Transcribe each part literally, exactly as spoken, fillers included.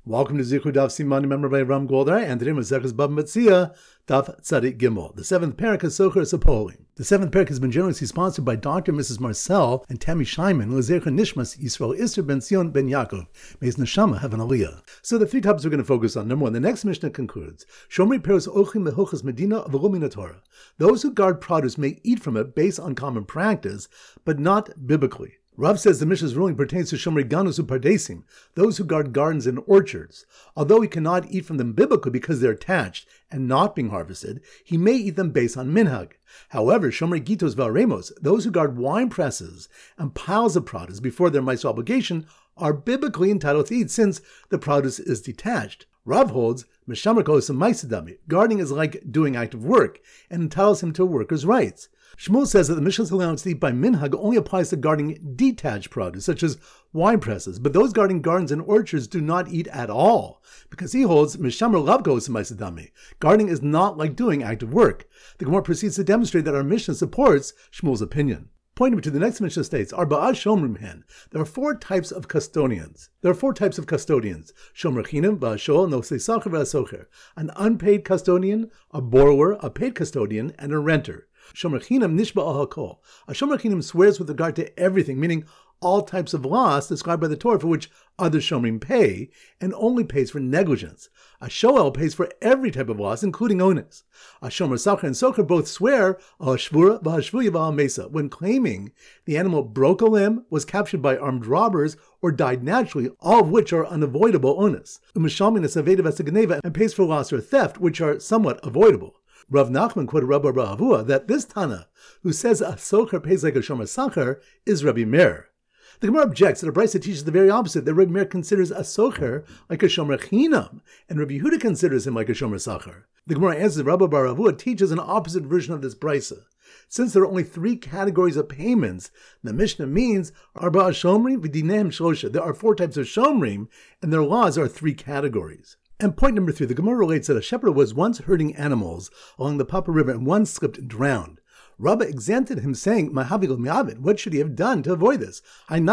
Welcome to Zichud Daf Siman, remembered by Ram Goldar, and today Maseches Bava Metzia, Daf Tzadik Gimel. The seventh parak is Socher Sapoli. The seventh parak has been generously sponsored by Doctor and Missus Marcel and Tammy Scheinman, Lezecher Nishmas Yisrael Isser Ben Sion Ben Yaakov. May his neshama have an aliyah. So the three topics we're going to focus on. Number one, the next Mishnah concludes, Shomri Peros Ochim Mehochas Medina V'Lo Torah. Those who guard produce may eat from it based on common practice, but not biblically. Rav says the Mishnah's ruling pertains to Shomrei Ganus Upardesim, those who guard gardens and orchards. Although he cannot eat from them biblically because they're attached and not being harvested, he may eat them based on minhag. However, Shomrei Gitos V'Aremos, those who guard wine presses and piles of produce before their mitzvah obligation, are biblically entitled to eat since the produce is detached. Rav holds, guarding is like doing active work and entitles him to a worker's rights. Shmuel says that the Mishnah's allowance to eat by minhag only applies to guarding detached produce, such as wine presses, but those guarding gardens and orchards do not eat at all, because he holds mishamar lavkos maisadami. Guarding is not like doing active work. The Gemara proceeds to demonstrate that our Mishnah supports Shmuel's opinion. Pointing to the next Mishnah states, Arba'ah Shomrim hen. There are four types of custodians. There are four types of custodians. Shomer Chinim, Ba'ashol, Nosei Sacher, V'Asocher. An unpaid custodian, a borrower, a paid custodian, and a renter. Shomer Chinam Nishba Al Hakol. A Shomer Chinam swears with regard to everything, meaning all types of loss described by the Torah for which other Shomrim pay, and only pays for negligence. A Shoel pays for every type of loss, including onus. A Shomer Sacher and Socher both swear Al Shvura V'Hashvuya V'Al Mesa when claiming the animal broke a limb, was captured by armed robbers, or died naturally, all of which are unavoidable onus. Umishalmin Esaveda V'Saganeva and pays for loss or theft, which are somewhat avoidable. Rav Nachman quoted Rabbi Bar Avua that this Tana, who says a socher pays like a shomer sacher, is Rabbi Meir. The Gemara objects that a Brisa teaches the very opposite, that Rabbi Meir considers a socher like a shomer chinam, and Rabbi Yehuda considers him like a shomer sacher. The Gemara answers that Rabbi Bar Avua teaches an opposite version of this Brisa. Since there are only three categories of payments, the Mishnah means Arba'a Shomrim v'dinehem shlosha. There are four types of Shomrim, and their laws are three categories. And point number three, the Gemara relates that a shepherd was once herding animals along the Papa River and one slipped and drowned. Rabbah exempted him, saying, Mahavil mi'avid, what should he have done to avoid this?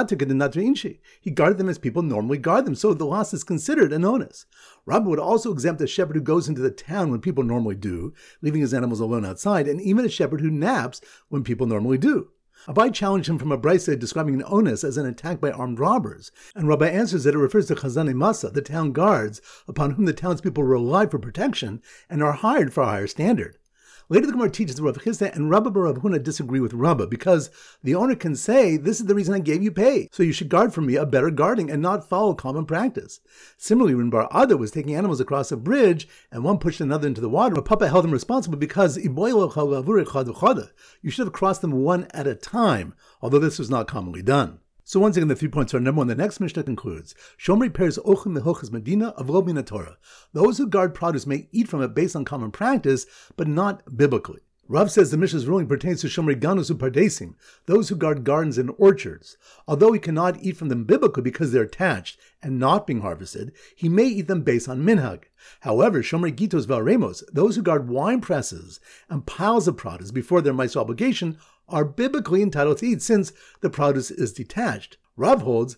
He guarded them as people normally guard them, so the loss is considered an onus. Rabbah would also exempt a shepherd who goes into the town when people normally do, leaving his animals alone outside, and even a shepherd who naps when people normally do. Abai challenged him from a brisa describing an onus as an attack by armed robbers, and Rabbi answers that it refers to Chazanei Masa, the town guards, upon whom the townspeople rely for protection and are hired for a higher standard. Later the Gemara teaches that Rav Chisda and Rabba bar Rav Huna disagree with Rabba because the owner can say, this is the reason I gave you pay, so you should guard for me a better guarding and not follow common practice. Similarly, when Bar Ada was taking animals across a bridge and one pushed another into the water, Papa held him responsible because you should have crossed them one at a time, although this was not commonly done. So once again, the three points are: number one, the next Mishnah concludes, Shomrei Peros Ochim Mehochas Medina V'Lo Torah. Those who guard produce may eat from it based on common practice, but not biblically. Rav says the Mishnah's ruling pertains to Shomrei Ganus Upardesim, those who guard gardens and orchards. Although he cannot eat from them biblically because they're attached and not being harvested, he may eat them based on minhag. However, Shomrei Gitos V'Aremos, those who guard wine presses and piles of produce before their mitzvah obligation, are biblically entitled to eat since the produce is detached. Rav holds,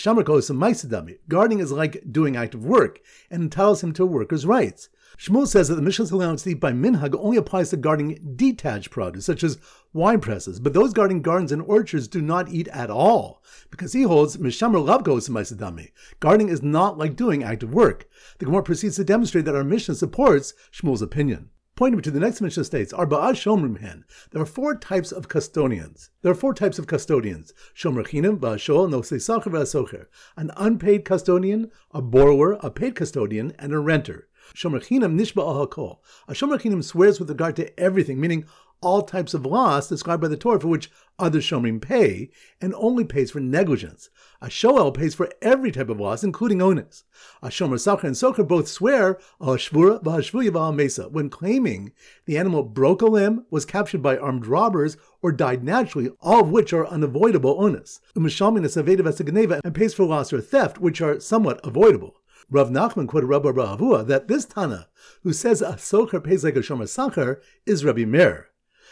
guarding is like doing active work and entitles him to a worker's rights. Shmuel says that the Mishnah's allowance to eat by minhag only applies to guarding detached produce, such as wine presses, but those guarding gardens and orchards do not eat at all, because he holds mishamar lavkos maisadami. Guarding is not like doing active work. The Gemara proceeds to demonstrate that our Mishnah supports Shmuel's opinion. Pointing to the next Mishnah states, Arba'ah Shomrim hen. There are four types of custodians. There are four types of custodians. Shomer Chinim, Ba'ashol, Nosei Sacher, V'Asocher. An unpaid custodian, a borrower, a paid custodian, and a renter. Shomer Chinam Nishba Al Hakol. A Shomer Chinam swears with regard to everything, meaning all types of loss described by the Torah for which other Shomrim pay, and only pays for negligence. A Shoel pays for every type of loss, including onus. A Shomer Sacher and Socher both swear Al Shvura V'Hashvuya V'Al Mesa when claiming the animal broke a limb, was captured by armed robbers, or died naturally, all of which are unavoidable onus. Umishalmin Esaveda V'Saganeva and pays for loss or theft, which are somewhat avoidable. Rav Nachman quoted Rabbi Bar Avua that this Tana, who says a socher pays like a shomer sacher, is Rabbi Meir.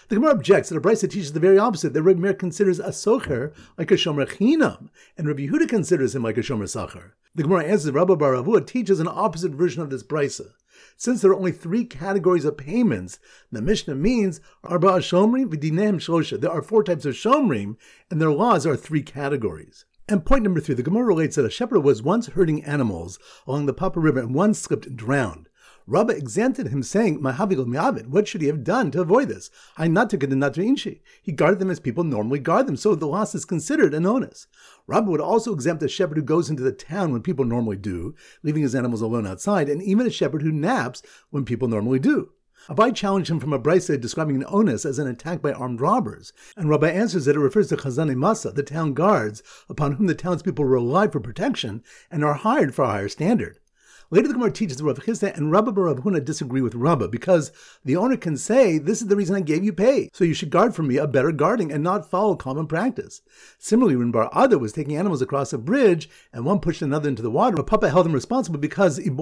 The Gemara objects that a brisa teaches the very opposite, that Rabbi Meir considers a socher like a shomer chinam, and Rabbi Yehuda considers him like a shomer sachar. The Gemara answers that Rabba bar Avua teaches an opposite version of this brisa. Since there are only three categories of payments, the Mishnah means arba shomrim v'dinehem shlosha. There are four types of shomrim, and their laws are three categories. And point number three, the Gemara relates that a shepherd was once herding animals along the Papa River, and one slipped and drowned. Rabbah exempted him, saying, "Mahavigol mi'avid." What should he have done to avoid this? I not took it to inshi. He guarded them as people normally guard them, so the loss is considered an onus. Rabbah would also exempt a shepherd who goes into the town when people normally do, leaving his animals alone outside, and even a shepherd who naps when people normally do. Abai challenged him from a brisa describing an onus as an attack by armed robbers, and Rabbah answers that it refers to Chazanei Masa, the town guards, upon whom the townspeople rely for protection and are hired for a higher standard. Later the Gemara teaches that Rav Chisda and Rabba bar Rav Huna disagree with Rabbah, because the owner can say, "This is the reason I gave you pay, so you should guard for me a better guarding and not follow common practice." Similarly, when Bar Ada was taking animals across a bridge and one pushed another into the water, Papa held him responsible because you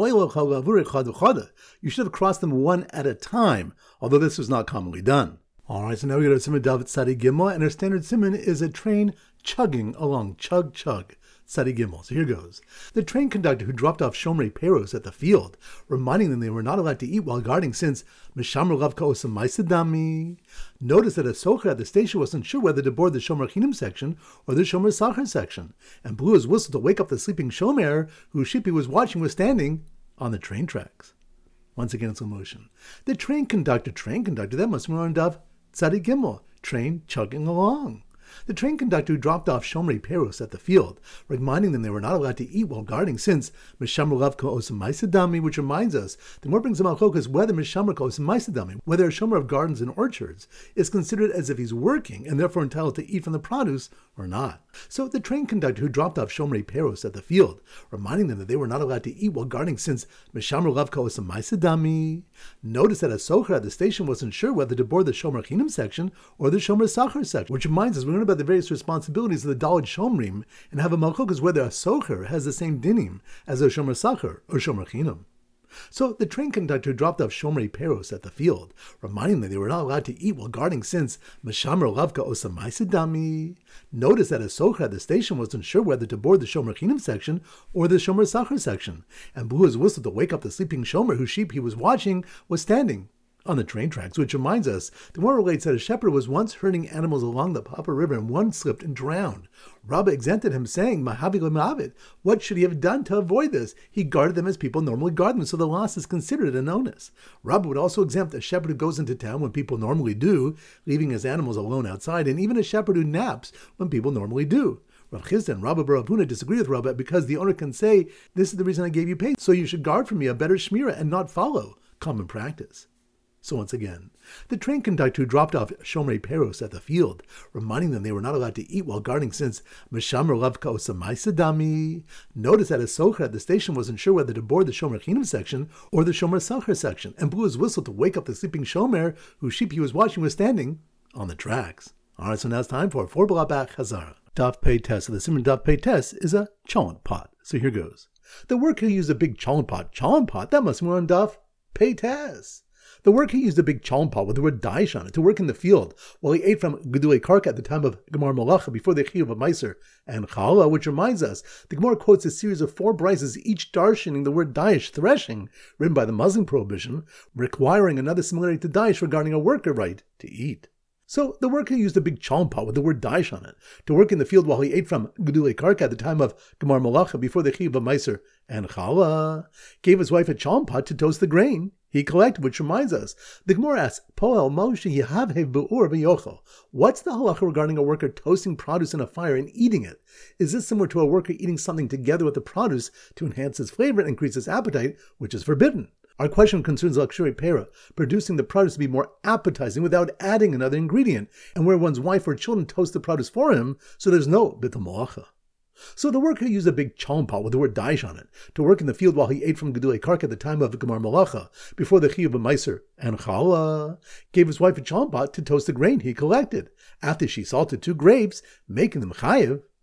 should have crossed them one at a time, although this was not commonly done. Alright, so now we go to Siman David Tzadi Gimel, and our standard Siman is a train chugging along, chug chug. Tzadi Gimel. So here goes. The train conductor who dropped off Shomrei Peros at the field, reminding them they were not allowed to eat while guarding, since Mishamru Lav Ka'osam Maisadami. Noticed that a socher at the station wasn't sure whether to board the Shomer Chinim section or the Shomer Sachar section, and blew his whistle to wake up the sleeping Shomer, whose sheep he was watching was standing on the train tracks. Once again, it's in motion. The train conductor, train conductor, that must be on Dav Tzadi Gimel, train chugging along. The train conductor who dropped off Shomrei Peros at the field, reminding them they were not allowed to eat while guarding, since Mishamru Lav Ka'osam Maisadami, which reminds us, the more brings a malchokas whether Mishamru Ka'osam Maisadami, whether a shomer of gardens and orchards, is considered as if he's working and therefore entitled to eat from the produce or not. So the train conductor who dropped off Shomrei Peros at the field, reminding them that they were not allowed to eat while guarding, since Mishamru Lav Ka'osam Maisadami, noticed that a socher at the station wasn't sure whether to board the Shomer Chinim section or the Shomer Sachar section, which reminds us, we're about the various responsibilities of the Daled Shomrim, and have a malchokas whether a socher has the same dinim as a shomer sachar or shomer chinam. So the train conductor dropped off Shomrei Peros at the field, reminding them they were not allowed to eat while guarding, since Mishamru Lav Ka'osam Maisadami. Noticed that a socher at the station wasn't sure whether to board the Shomer Chinim section or the Shomer Sachar section, and blew his whistle to wake up the sleeping shomer whose sheep he was watching was standing on the train tracks, which reminds us, the Gemara relates that a shepherd was once herding animals along the Papa River, and one slipped and drowned. Rabbah exempted him, saying, "Mahavigol mi'avid." What should he have done to avoid this? He guarded them as people normally guard them, so the loss is considered an onus. Rabbah would also exempt a shepherd who goes into town when people normally do, leaving his animals alone outside, and even a shepherd who naps when people normally do. Rav Chisda and Rabba bar Rav Huna disagree with Rabbah, because the owner can say, "This is the reason I gave you pay, so you should guard for me a better shmira and not follow common practice." So once again, the train conductor who dropped off Shomrei Peros at the field, reminding them they were not allowed to eat while guarding, since Mishamru Lav Ka'osam Maisadami, noticed that a socher at the station wasn't sure whether to board the Shomer Chinim section or the Shomer Sachar section, and blew his whistle to wake up the sleeping shomer whose sheep he was watching was standing on the tracks. Alright, so now it's time for four Blabach Hazara. Daf Pei Tes. So the Simon Daf Pei Tes is a cholent pot. So here goes. The worker used a big cholent pot. Cholent pot? That must be on Daf Pei Tes. The worker used a big cholent pot with the word daish on it to work in the field, while he ate from Gedulei Karka at the time of Gemar Malacha before the Chiyuv of Meiser and Chala, which reminds us, the Gemara quotes a series of four brises, each darshaning the word daish, threshing, written by the Muslim prohibition, requiring another similarity to daish regarding a worker right to eat. So the worker used a big cholent pot with the word daish on it to work in the field while he ate from Gedulei Karka at the time of Gemar Malacha before the Chiyuv of Meiser and Chala, gave his wife a cholent pot to toast the grain he collected, which reminds us, the Gemara asks, Poel Moshe Yehavhev Be'ur B'yochel. What's the halacha regarding a worker toasting produce in a fire and eating it? Is this similar to a worker eating something together with the produce to enhance its flavor and increase its appetite, which is forbidden? Our question concerns luxury pera, producing the produce to be more appetizing without adding another ingredient, and where one's wife or children toast the produce for him, so there's no bitul malacha. So the worker used a big cholent pot with the word daish on it to work in the field while he ate from Gedulei Karka at the time of Gemar Malacha before the Chiyuv of Meiser and Chala, gave his wife a cholent pot to toast the grain he collected, after she salted two grapes, making them chayiv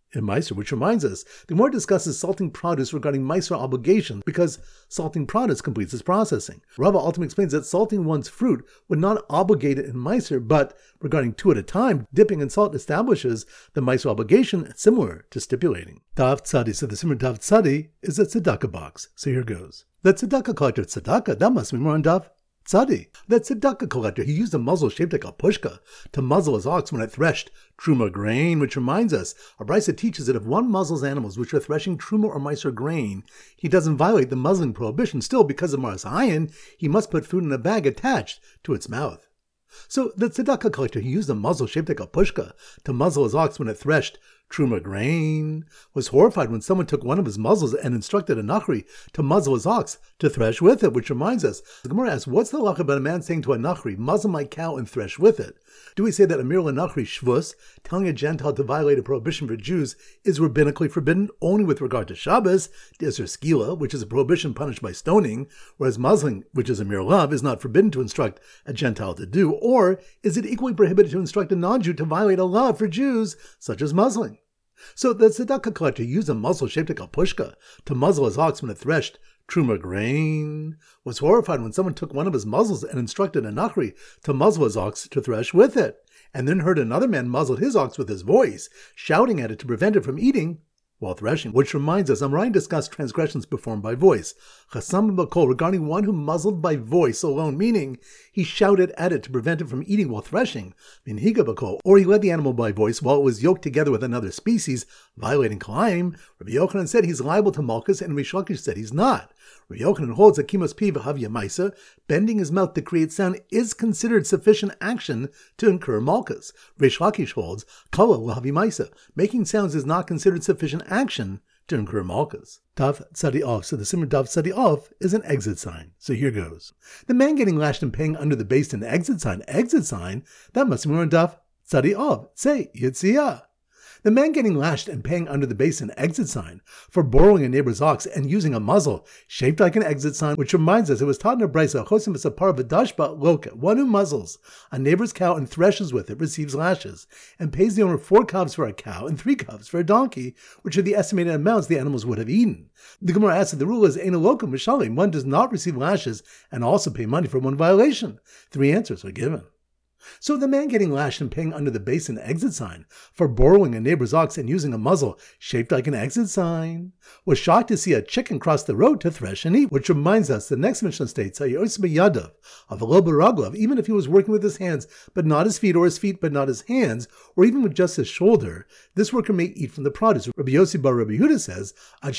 in Meiser, which reminds us, the Gemara discusses salting produce regarding Meiser obligation because salting produce completes its processing. Rava ultimately explains that salting one's fruit would not obligate it in Meiser, but regarding two at a time, dipping in salt establishes the Meiser obligation, similar to stipulating. Dav Tzadi, so the Simmer Dav Tzadi is a tzedakah box. So here goes. The tzedakah collector tzedakah, that must be more on Dav Tzadi. That tzedakah collector, he used a muzzle shaped like a pushka to muzzle his ox when it threshed truma grain, which reminds us, a brisa teaches that if one muzzles animals which are threshing truma or meiser grain, he doesn't violate the muzzling prohibition. Still, because of Maras Hayan, he must put food in a bag attached to its mouth. So the tzedakah collector, he used a muzzle shaped like a pushka to muzzle his ox when it threshed truma grain, was horrified when someone took one of his muzzles and instructed a nachri to muzzle his ox to thresh with it, which reminds us, the Gemara asks, what's the halacha about a man saying to a nachri, muzzle my cow and thresh with it? Do we say that Amir l'Nachri Shvus, telling a Gentile to violate a prohibition for Jews, is rabbinically forbidden only with regard to Shabbos, D'Eser Skila, which is a prohibition punished by stoning, whereas muzzling, which is Amir Lav, is not forbidden to instruct a Gentile to do? Or is it equally prohibited to instruct a non-Jew to violate a law for Jews, such as muzzling? So the tzedakah collector used a muzzle shaped like a pushka to muzzle his ox when it threshed truma grain, was horrified when someone took one of his muzzles and instructed a nachri to muzzle his ox to thresh with it, and then heard another man muzzle his ox with his voice, shouting at it to prevent it from eating while threshing. Which reminds us, Amrain discussed transgressions performed by voice. Chasam b'kol, regarding one who muzzled by voice alone, meaning he shouted at it to prevent it from eating while threshing, minhiga b'kol, or he led the animal by voice while it was yoked together with another species, violating Kalaim. Rabbi Yochanan said he's liable to malchus, and Rish Lakish said he's not. Rabbi Yochanan holds that kimas pi v'havya maisa, bending his mouth to create sound, is considered sufficient action to incur malchus. Rish Lakish holds kala l'havya maisa, making sounds is not considered sufficient action to incur malchus. Dav Tzadi Off, so the Simmer Dav Tzadi Off is an exit sign. So here goes. The man getting lashed and paying under the base in the exit sign, exit sign, that must be more on Dav Tzadi Off. Say, Yitziyah. The man getting lashed and paying under the base an exit sign for borrowing a neighbor's ox and using a muzzle shaped like an exit sign, which reminds us it was taught in a brisa, chosim v'sapar v'dashba loka, one who muzzles a neighbor's cow and threshes with it receives lashes, and pays the owner four covs for a cow and three covs for a donkey, which are the estimated amounts the animals would have eaten. The Gemara asks that the rule is ein lokum v'shalim, one does not receive lashes and also pay money for one violation. Three answers are given. So the man getting lashed and paying under the base an exit sign for borrowing a neighbor's ox and using a muzzle shaped like an exit sign was shocked to see a chicken cross the road to thresh and eat, which reminds us the next Mishnah states, Yadav of a even if he was working with his hands but not his feet, or his feet but not his hands, or even with just his shoulder, this worker may eat from the produce. Rabbi Yossi bar Rabbi Yehuda says,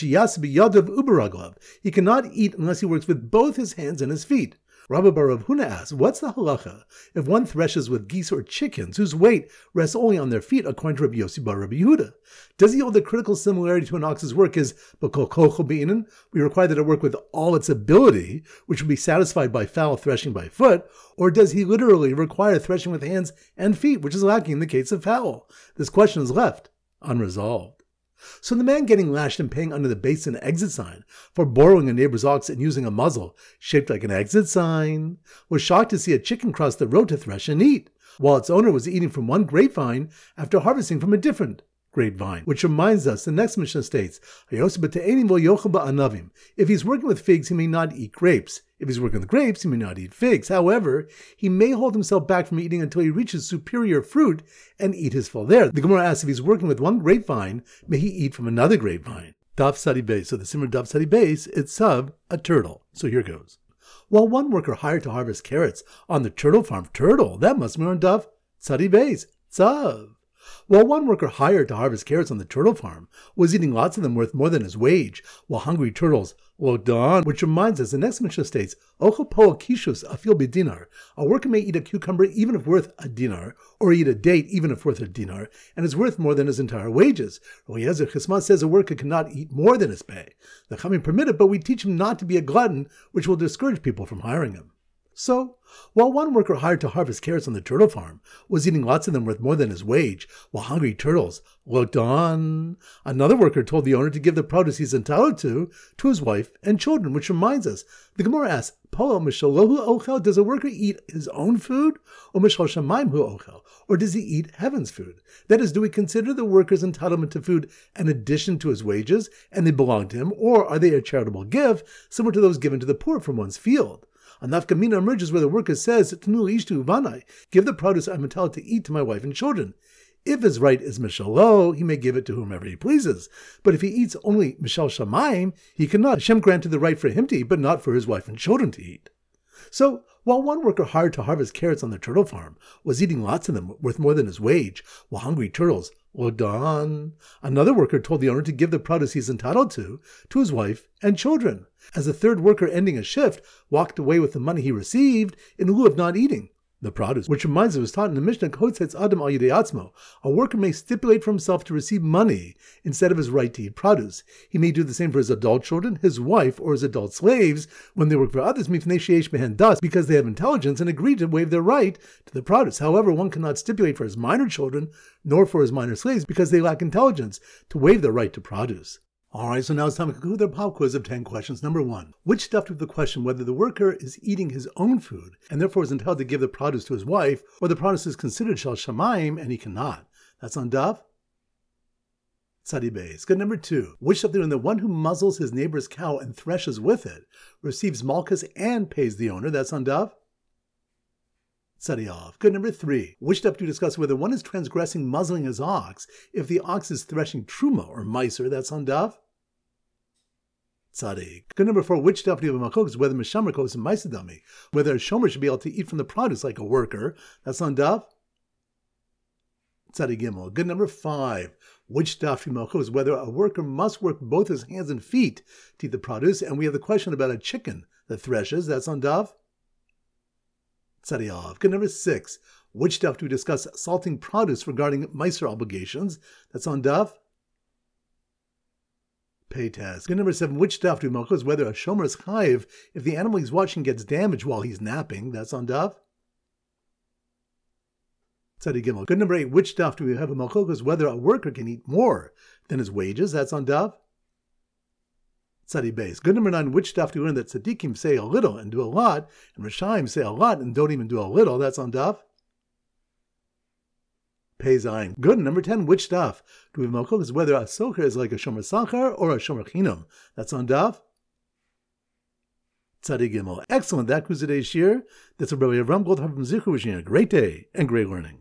Yadav uberaglav, he cannot eat unless he works with both his hands and his feet. Rabbi bar Rav Huna asks, what's the halacha if one threshes with geese or chickens whose weight rests only on their feet, according to Rabbi Yossi bar Rabbi Yehuda? Does he hold the critical similarity to an ox's work is b'kol kocho be'inan? We require that it work with all its ability, which would be satisfied by foul threshing by foot, or does he literally require threshing with hands and feet, which is lacking in the case of foul? This question is left unresolved. So the man getting lashed and paying under the base an exit sign for borrowing a neighbor's ox and using a muzzle shaped like an exit sign was shocked to see a chicken cross the road to thresh and eat, while its owner was eating from one grapevine after harvesting from a different grapevine. Which reminds us, the next Mishnah states, if he's working with figs, he may not eat grapes. If he's working with grapes, he may not eat figs. However, he may hold himself back from eating until he reaches superior fruit and eat his fill there. The Gemara asks, if he's working with one grapevine, may he eat from another grapevine? Dav Tzadi Beis. So the Simmer Dav Tzadi Beis, it's sub, a turtle. So here goes. While one worker hired to harvest carrots on the turtle farm, turtle, that must be on Dav Tzadi Beis, tzav. While one worker hired to harvest carrots on the turtle farm was eating lots of them worth more than his wage, while hungry turtles looked on, which reminds us, the next Mishnah states, Ochel poel kishus afil b'dinar. A worker may eat a cucumber even if worth a dinar, or eat a date even if worth a dinar, and is worth more than his entire wages. Eliezer Chisma says a worker cannot eat more than his pay. The Chachamim permit it, but we teach him not to be a glutton, which will discourage people from hiring him. So, while one worker hired to harvest carrots on the turtle farm was eating lots of them worth more than his wage, while hungry turtles looked on, another worker told the owner to give the produce he's entitled to to his wife and children, which reminds us, the Gemara asks, Polo mishalohu ochel, does a worker eat his own food, or mishal shamayim hu ochel, or does he eat heaven's food? That is, do we consider the worker's entitlement to food an addition to his wages, and they belong to him, or are they a charitable gift, similar to those given to the poor from one's field? A nafkamina emerges where the worker says, Tnu ishtu vanai, give the produce I'm entitled to eat to my wife and children. If his right is mishalo, he may give it to whomever he pleases. But if he eats only mishal shamayim, he cannot. Hashem granted the right for him to eat, but not for his wife and children to eat. So, while one worker hired to harvest carrots on the turtle farm was eating lots of them worth more than his wage, while hungry turtles looked on, another worker told the owner to give the produce he's entitled to to his wife and children. As the third worker ending a shift walked away with the money he received in lieu of not eating the produce, which reminds us it was taught in the Mishnah, Kotzetz Adam al Yidei Atzmo, a worker may stipulate for himself to receive money instead of his right to eat produce. He may do the same for his adult children, his wife, or his adult slaves when they work for others, mifnei sheyesh behen das, because they have intelligence and agree to waive their right to the produce. However, one cannot stipulate for his minor children, nor for his minor slaves, because they lack intelligence to waive their right to produce. Alright, so now it's time to conclude their pop quiz of ten questions. Number one, which stuff with the question whether the worker is eating his own food and therefore is entitled to give the produce to his wife, or the produce is considered shal shamayim and he cannot? That's on Daf Tzadi Beis. Good. Number two, which stuff when the one who muzzles his neighbor's cow and threshes with it receives malchus and pays the owner? That's on Daf Tzadi Av. Good. Number three, which step do you discuss whether one is transgressing muzzling his ox if the ox is threshing truma or meiser? That's on Daf Tzadi. Good. Number four, which step do you have a machlokas whether mishamer goes in meisedami, whether a shomer should be able to eat from the produce like a worker? That's on Daf Tzadi Gimel. Good. Number five, which daf is whether a worker must work both his hands and feet to eat the produce, and we have the question about a chicken that threshes. That's on Daf Tzadi Av. Good. Number six, which daf do we discuss salting produce regarding meiser obligations? That's on Daf Peites. Good. Number seven, which daf do we is whether a shomer is chayiv if the animal he's watching gets damaged while he's napping? That's on Daf Tzadi Gimel. Good. Number eight, which daf do we have a malchokas whether a worker can eat more than his wages? That's on Daf Tzadi Beis. Good. Number nine, which daf do we learn that tzaddikim say a little and do a lot, and Rishaim say a lot and don't even do a little? That's on Daf Pei Zayin. Good. Number ten, which daf do we have malchokas whether a socher is like a shomer sachar or a shomer chinam? That's on Daf Tzadi Gimel. Excellent. That was today's shir. That's a Rabbi Avram Goldhar from Zichur wishing you a great day and great learning.